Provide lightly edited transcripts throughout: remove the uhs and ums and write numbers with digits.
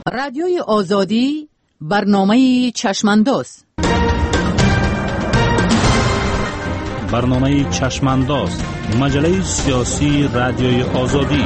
رادیوی آزادی برنامه چشمانداز. برنامه چشمانداز، مجله سیاسی رادیوی آزادی.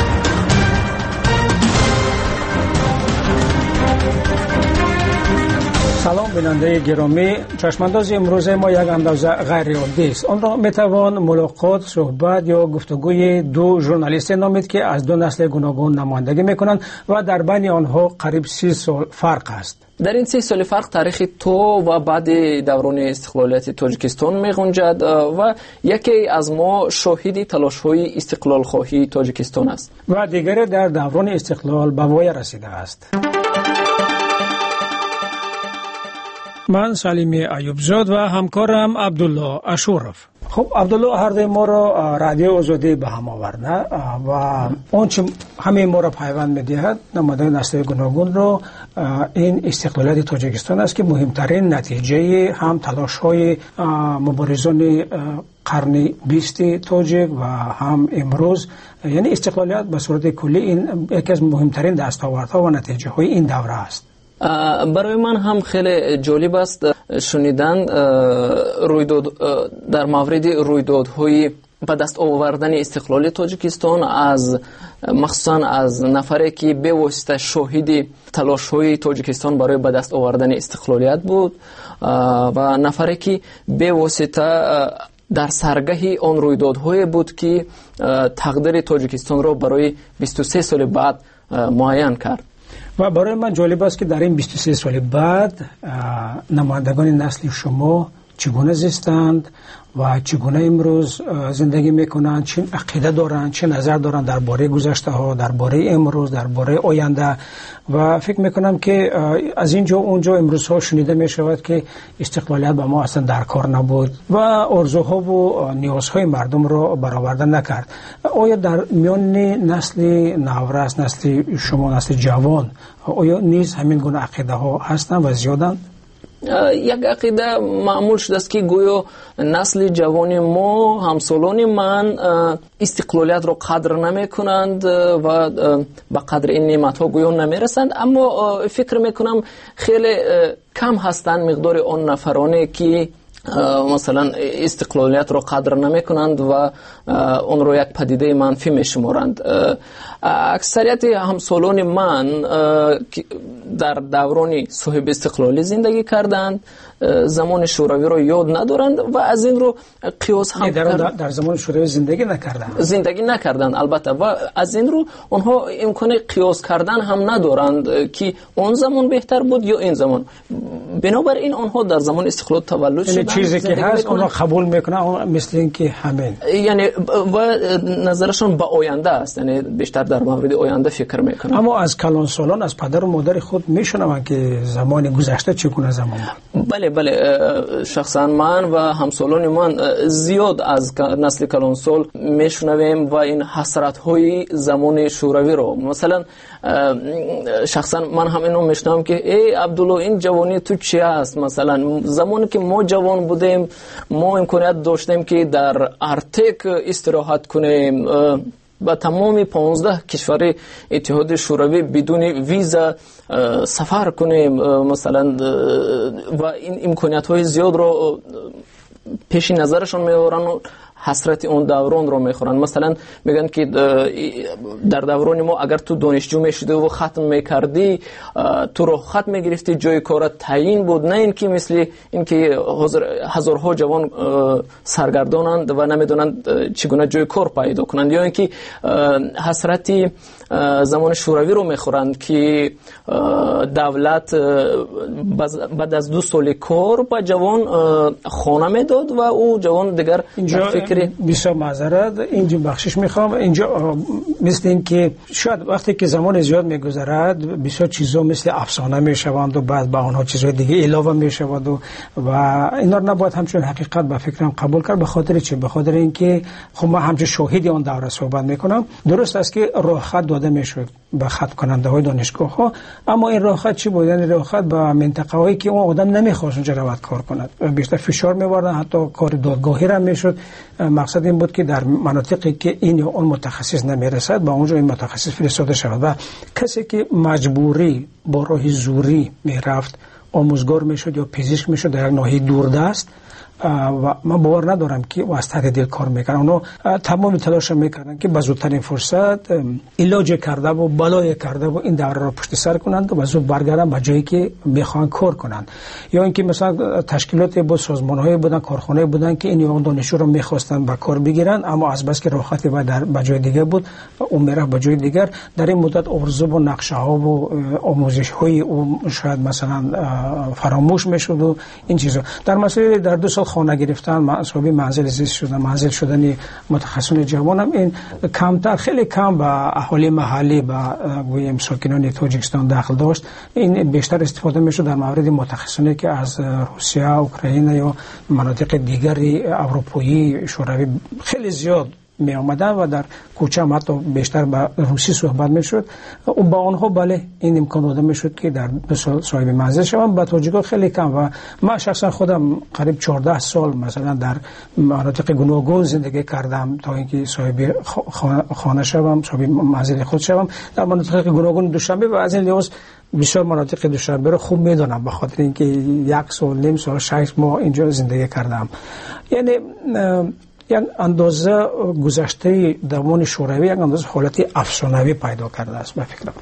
سلام بیننده گرامی، چشمانداز امروز ما یک اندازه غیر عادی است. آن را میتوان ملاقات، صحبت یا گفتگوی دو ژورنالیست نامید که از دو نسل گوناگون نمایندگی میکنند و در بین آنها قریب 30 سال فرق است. در این 30 سال فرق تاریخ تو و بعد دوران استقلالیت تاجیکستان می‌گنجد و یکی از ما شاهد تلاش‌های استقلال خواهی تاجیکستان است و دیگری در دوران استقلال به وای رسیده است. من سلیمی ایوبزاد و همکارم عبدالله اشورف. خب عبدالله، هر دوی ما را رادیو آزادی به هم آورده و آنچه همه ما را پیوند می‌دهد نماینده نسل گوناگون را این استقلالیت تاجیکستان است که مهمترین نتیجه هم تلاش‌های مبارزان قرن 20 تاجیک و هم امروز، یعنی استقلالیت به صورت کلی این یکی از مهمترین دستاوردها و نتیجه‌های این دوره است. برای من هم خیلی جالب است شنیدن رویداد در مورد رویدادهای به دست آوردن استقلال تاجیکستان از مخصوصا از نفری که به واسطه شاهد تلاش‌های تاجیکستان برای به دست آوردن استقلالیت بود و نفری که به واسطه در سرگه آن رویدادهای بود که تقدیر تاجیکستان را برای 23 سال بعد معین کرد. و برای من جالب است که در این 23 سال بعد نمایندگان نسل شما چگونه زیستند و چگونه امروز زندگی میکنند، چه عقیده دارند، چه نظر دارند درباره گذشته ها، درباره امروز، درباره آینده. و فکر میکنم که از اینجا اونجا امروز ها شنیده میشود که استقلالیت به ما اصلا در کار نبود و آرزوها و نیازهای مردم را برآورده نکرد. آیا در میان نسل نورس، نسل شما، نسل جوان، آیا نیز همین گونه عقیده ها هستند و زیادند؟ یک عقیده معمول شده است که گویا نسل جوان ما، همسالان من، استقلالیت را قدر نمی کنند و به قدر این نعمت ها گویا نمی رسند. اما فکر می کنم خیلی کم هستند مقدار آن نفرانی که مثلا استقلالیت را قدر نمی کنند و آن را یک پدیده منفی می شمارند. اکثریت همسالان من در دوران صاحب استقلالی زندگی کردند، زمان شوروی را یاد ندارند و از این رو قیاس هم در زمان شوروی زندگی نکردند البته، و از این رو آنها امکان قیاس کردن هم ندارند که اون زمان بهتر بود یا این زمان. بنابراین آنها در زمان استقلال تولد شدند، چیزی که هست اونها قبول میکنن مثل این که همین، یعنی و نظرشون به آینده است، یعنی بیشتر در مورد آینده فکر میکنن. اما از کلان سالان از پدر و مادر خود میشنون که زمان گذشته چگونه زمان بود. بله شخصا من و همسالان من زیاد از نسل کلان سال میشنویم و این حسرت های زمان شوروی رو، مثلا شخصا من هم اینو میشنوم که ای عبدالله این جوانی تو چی است؟ مثلا زمانی که ما جوان بودیم ما امکانیت داشتیم که در ارتک استراحت کنیم، با تمام 15 کشور اتحاد شوروی بدون ویزا سفر کنیم مثلا، و این امکانیت های زیاد رو پیش نظرشون میارن و حسرت اون دوران رو میخورن. مثلا میگن که در دوران ما اگر تو دانشجو میشدی و ختم میکردی تو رو ختم میگرفتی، جای کارت تعیین بود، نه اینکه مثل اینکه هزارها جوان سرگردانند و نمیدونند چگونه جای کار پیدا کنند، یا اینکه حسرتی زمان شوروی رو میخورند که دولت بعد از 2 سال کار با جوان خانه میداد و او جوان دیگر فکر بسیار معذرت اینجا بخشش میخوام. اینجا مثل این که شاید وقتی که زمان زیاد میگذرد بسیار چیزا مثل افسانه میشوند و بعد با آنها چیزهای دیگه علاوه میشود و اینا رو نباید همچون حقیقت به فکرم قبول کرد. به خاطر چه؟ به خاطر اینکه خب من همچون شاهدی آن دوره صحبت میکنم. درست است که راه خط داده میشد به خط کننده های دانشگاه ها، اما این راه خط چی بود؟ یعنی راه خط به منطقه هایی که اون آدم نمیخواست اونجا رود کار کند، بیشتر فشار می‌آوردن، حتی کار دادگاهی را میشد مقصد این بود که در مناطقی که این یا اون متخصص نمیرسد با اونجا این متخصص فرستاده شود و کسی که مجبوری با راه زوری میرفت آموزگار میشد یا پزشک میشد در یک ناحیه دوردست و من باور ندارم که واسطه دل کار میکنن. اونا تمام تلاش میکردن که به زودترین فرصت علاج کرده و بلای کرده و این دوره را پشت سر کنند و زود برگردن به جایی که میخوان کار کنند. یا اینکه مثلا تشکیلات بود، سازمان‌های بودن، کارخانه‌ای بودن که این دانشجو را میخواستن به کار بگیرن، اما از بس که راحتی و در به جای دیگه بود اون میره به جای دیگر. در این مدت ارزو و نقشه ها و آموزش‌های او شاید مثلا فراموش میشد و این چیزا. در مسئله در 2 سال خانه گرفتن، صاحب منزل زیست شدن، منزل شدن متخصصان جوانم این کمتر، خیلی کم به اهالی محلی و گویم ساکنان تاجیکستان داخل داشت. این بیشتر استفاده میشد در مورد متخصصانی که از روسیه، اوکراین یا مناطق دیگری اروپایی، شوروی خیلی زیاد می آمدن و در کوچه هم حتی بیشتر با روسی صحبت می شد و با آنها بله این امکان داده می شد که در 2 سال صاحب منزل شوم. با تاجیک‌ها خیلی کم و من شخصا خودم قریب 14 سال مثلا در مناطق گوناگون زندگی کردم تا اینکه صاحب خانه شوم، صاحب منزل خود شوم. در مناطق گوناگون دوشنبه و از این لحاظ بسیار مناطق دوشنبه رو خوب میدونم به خاطر اینکه 1 سال، نیم سال، 6 ماه اینجا زندگی کردم. یعنی یک اندازه گذشته درمان شوروی یک اندازه حالت افسانوی پیدا کرده است به فکرم.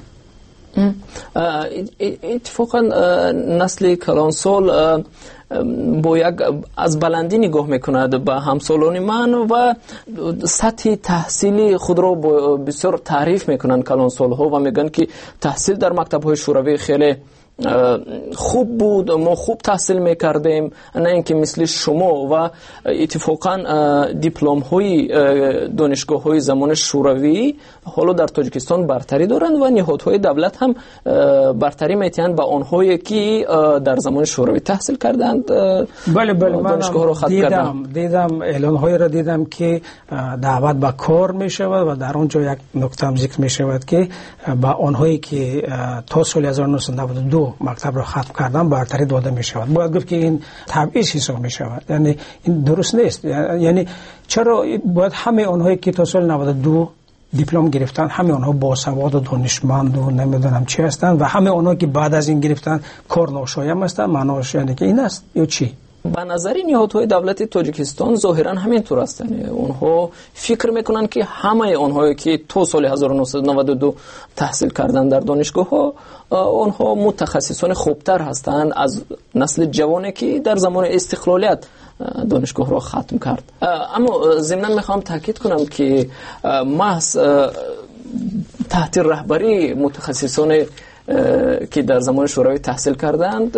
اتفاقا نسل کلانسال با یک از بلندی نگاه میکند به همسالان من و سطح تحصیلی خود را بسیار تعریف میکنند کلانسال ها و میگن که تحصیل در مکتب های شوروی خیلی خوب بود، ما خوب تحصیل میکردیم، نه اینکه مثل شما. و اتفاقا دیپلم های دانشگاه های زمان شوروی حالا در تاجیکستان برتری دارند و نهادهای دولت هم برتری میتیند به آنهایی که در زمان شوروی تحصیل کردند. بله دانشگاه رو ختم دیدم اعلان های را دیدم که دعوت به کار می شود و در اونجا یک نکته هم ذکر می شود که به آنهایی که تا سال 1992 مکتب را ختم کردن برتری داده می شود. باید گفت که این تبعیض حساب می شود، یعنی این درست نیست. یعنی چرا باید همه آنهایی که تا سال 92 دیپلم گرفتن همه آنها باسواد و دانشمند و نمیدونم چی هستند و همه آنها که بعد از این گرفتن کار ناشایم هستند؟ معناش یعنی که این است یا چی؟ به نظر نهادهای دولت تاجیکستان ظاهرا همینطور هستند. اونها فکر میکنن که همه اونهایی که تو سال 1992 تحصیل کردن در دانشگاه ها اونها متخصصان خوبتر هستند از نسل جوانی که در زمان استقلالیت دانشگاه را ختم کرد. اما ضمناً میخوام تاکید کنم که محض تحت رهبری متخصصان که در زمان شوروی تحصیل کردند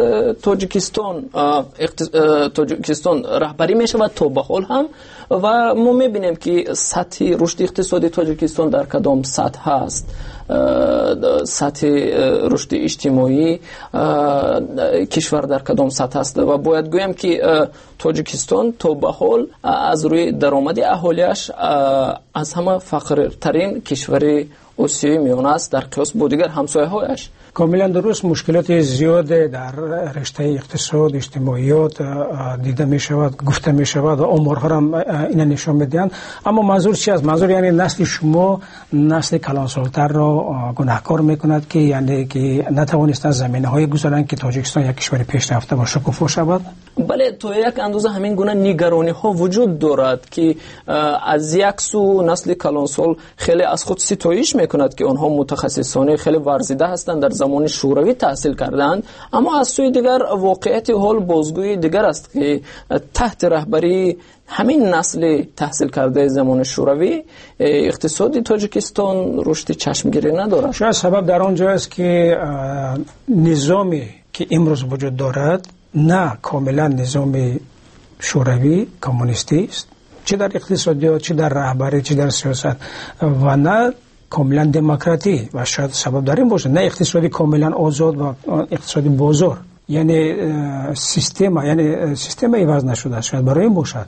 تاجیکستان رهبری می شود تا به حال هم و ما می بینیم که سطح رشد اقتصادی تاجیکستان در کدام سطح هست، سطح رشد اجتماعی کشور در کدام سطح است و باید گویم که تاجیکستان تا به حال از روی درآمد اهالیش از همه فقیرترین کشور آسیای میانه است در قیاس با دیگر همسایه‌هایش. کاملا درست. مشکلات زیاد در رشته اقتصاد، اجتماعیات دیده می شود، گفته می شود و آمارها هم این نشان میدهند. اما منظور چی است؟ منظور یعنی نسل شما نسل کلانسالتر را گناهکار میکند که یعنی که نتوانستن زمینه‌های گذارند که تاجیکستان یک کشور پیشرفته و شکوفا شود؟ بله، تو یک اندازه همین گونه نگرانی ها وجود دارد که از یک سو نسل کلانسال خیلی از خود ستایش میکند که آنها متخصصانه خیلی ورزیده هستند، در زمان شوروی تحصیل کردند، اما از سوی دیگر واقعیت حال بازگوی دیگر است که تحت رهبری همین نسل تحصیل کرده زمان شوروی اقتصادی تاجیکستان رشد چشمگیری ندارد. شاید سبب در آنجا است که نظامی که امروز وجود دارد نه کاملا نظام شوروی کمونیستی است، چه در اقتصادیات، چه در رهبری، چه در سیاست، و نه کاملا دموکراتی و شاید سبب در این باشه نه اقتصادی کاملا آزاد و اقتصادی بازار، یعنی سیستم عوض نشده است. شاید برای این باشد.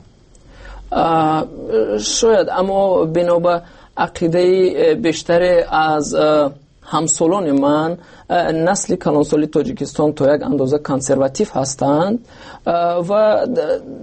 شاید، اما بنابر عقیده بیشتر از همسالان من نسل کلانسالی تاجیکستان تا یک اندازه کنسرواتیو هستند و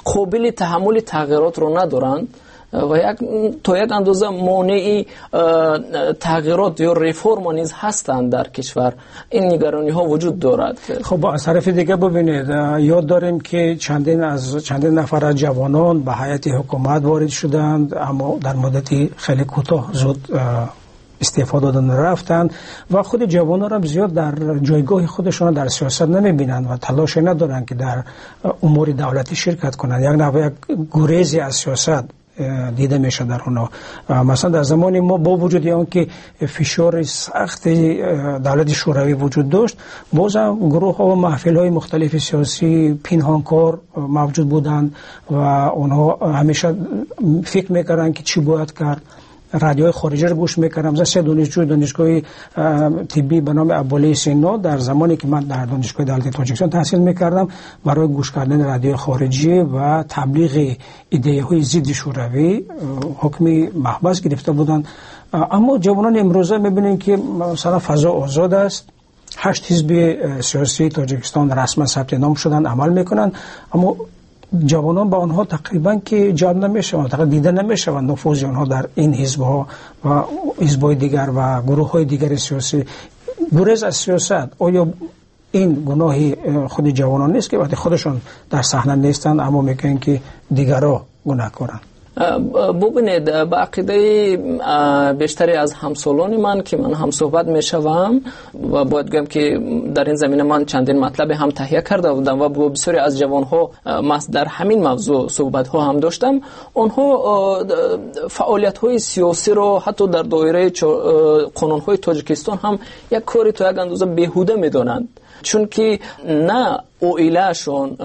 قابل تحمل تغییرات رو ندارند و تا یک اندازه مانع تغییرات یا رفرم نیز هستند در کشور. این نگرانی ها وجود دارد. خب از طرف دیگه ببینید یاد داریم که چندین نفر از جوانان به هیئت حکومت وارد شدند، اما در مدتی خیلی کوتاه زود استعفا دادن رفتند و خود جوانان هم زیاد در جایگاه خودشان در سیاست نمیبینند و تلاش ندارند که در امور دولتی شرکت کنند. یک نوع گریزی از سیاست دیده میشه در اونا. مثلا در زمان ما با وجود اون که فشار سخت دولت شوروی وجود داشت، بازم گروه ها و محفل های مختلف سیاسی پنهانکار موجود بودند و اونها همیشه فکر میکردن که چی باید کرد. رادیوی خارجی رو گوش میکردم. مثلا سه دانشگاه طبی به نام ابولی سینا در زمانی که من در دانشگاه دولتی تاجیکستان تحصیل میکردم برای گوش کردن رادیوی خارجی و تبلیغ ایده های ضد شوروی حکم محبس گرفته بودند. اما جوانان امروزه میبینیم که مثلا فضا آزاد است. 8 حزب سیاسی تاجیکستان رسما ثبت نام شدن، عمل میکنن، اما جوانان با آنها تقریبا که جلب نمیشوند، تقریبا دیده نمیشوند نفوذ آنها در این حزب‌ها و حزب‌های دیگر و گروه‌های دیگر سیاسی. گریز از سیاست، آیا این گناهی خود جوانان نیست که وقتی خودشان در صحنه نیستند اما میگن که دیگرها گناهکارند؟ ببینید، به عقیده بیشتری از همسالان من که من هم صحبت میشوم و باید بگم که در این زمینه من چندین مطلب هم تهیه کرده بودم و با بسیاری از جوانها در همین موضوع صحبت ها هم داشتم. آنها فعالیت های سیاسی رو حتی در دایره قانون های تاجیکستان هم یک کاری تا یک اندازه بیهوده میدونند، چون که نه اویلهشون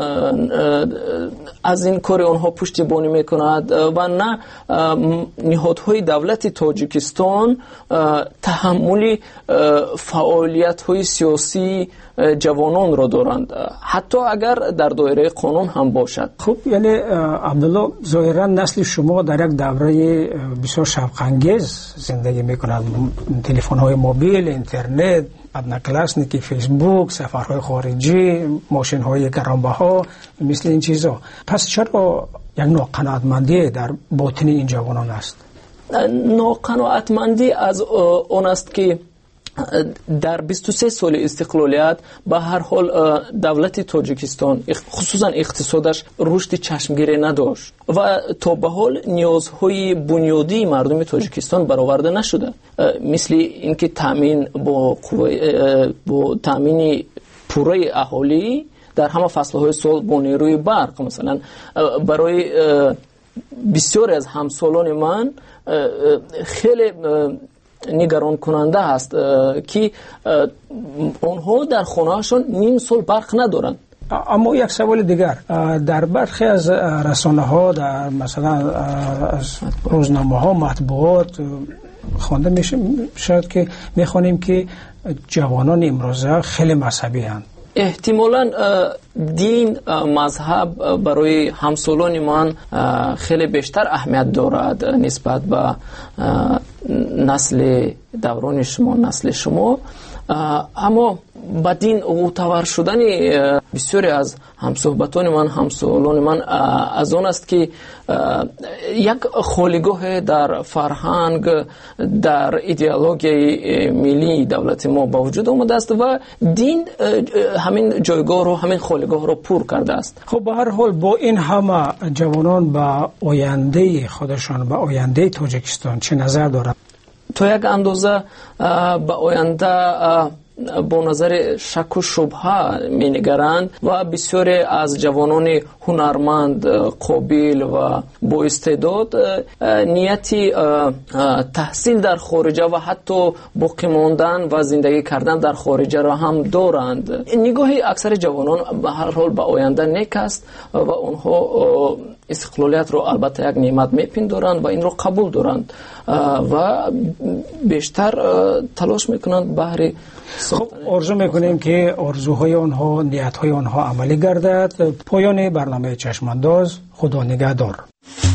از این کار آنها پشتیبانی میکند و نه نهادهای دولت تاجیکستان تحمل فعالیت های سیاسی جوانان را دارند، حتی اگر در دایره قانون هم باشد. خب یعنی عبدالله، ظاهرا نسل شما در یک دوره بسیار شوق‌انگیز زندگی میکنند. تلفن های موبیل، اینترنت، ابنکلاسنیکی، فیسبوک، سفرهای خارجی، ماشین های گرانبها، مثل این چیزا. پس چرا یک ناقناعتمندی در باطن این جوانان است؟ ناقناعتمندی از اون است که در 23 سال استقلالیت به هر حال دولت تاجیکستان خصوصا اقتصادش رشد چشمگیری نداشت و تا به حال نیازهای بنیادی مردم تاجیکستان برآورده نشده، مثل اینکه تامین با تامین پوره اهالی در همه فصلهای سال با نیروی برق. مثلا برای بسیاری از همسالان من خیلی نگران کننده است که آنها در خانه‌شان نیم سال برق ندارند. اما یک سوال دیگر، در برخی از رسانه ها، در مثلا از روزنامه ها، مطبوعات خوانده میشه شاید که میخوانیم که جوانان امروزه خیلی مذهبی هستند. احتمالاً دین، مذهب برای همسالان من خیلی بیشتر اهمیت دارد نسبت به نسل دوران شما، نسل شما. اما با دین معتبر شدن بسیاری از همصحبتان من، همسالان من از آن است که یک خالیگاه در فرهنگ، در ایدئولوژی ملی دولت ما با وجود آمده است و دین همین جایگاه رو، همین خالیگاه رو پر کرده است. خب به هر حال با این همه جوانان با آینده خودشان، با آینده تاجیکستان چه نظر دارند؟ تا یک اندازه به آینده با نظر شک و شبهه می نگرند و بسیاری از جوانان هنرمند، قابل و با استعداد نیتی تحصیل در خارجه و حتی باقی ماندن و زندگی کردن در خارجه را هم دارند. نگاه اکثر جوانان به هر حال به آینده نیک است و آنها استقلالیت رو البته یک نعمت میپندارند و این رو قبول دارند و بیشتر تلاش میکنند بهر. خب آرزو میکنیم که آرزوهای آنها، نیتهای آنها عملی گردد. پایان برنامه چشمانداز. خدا نگهدار.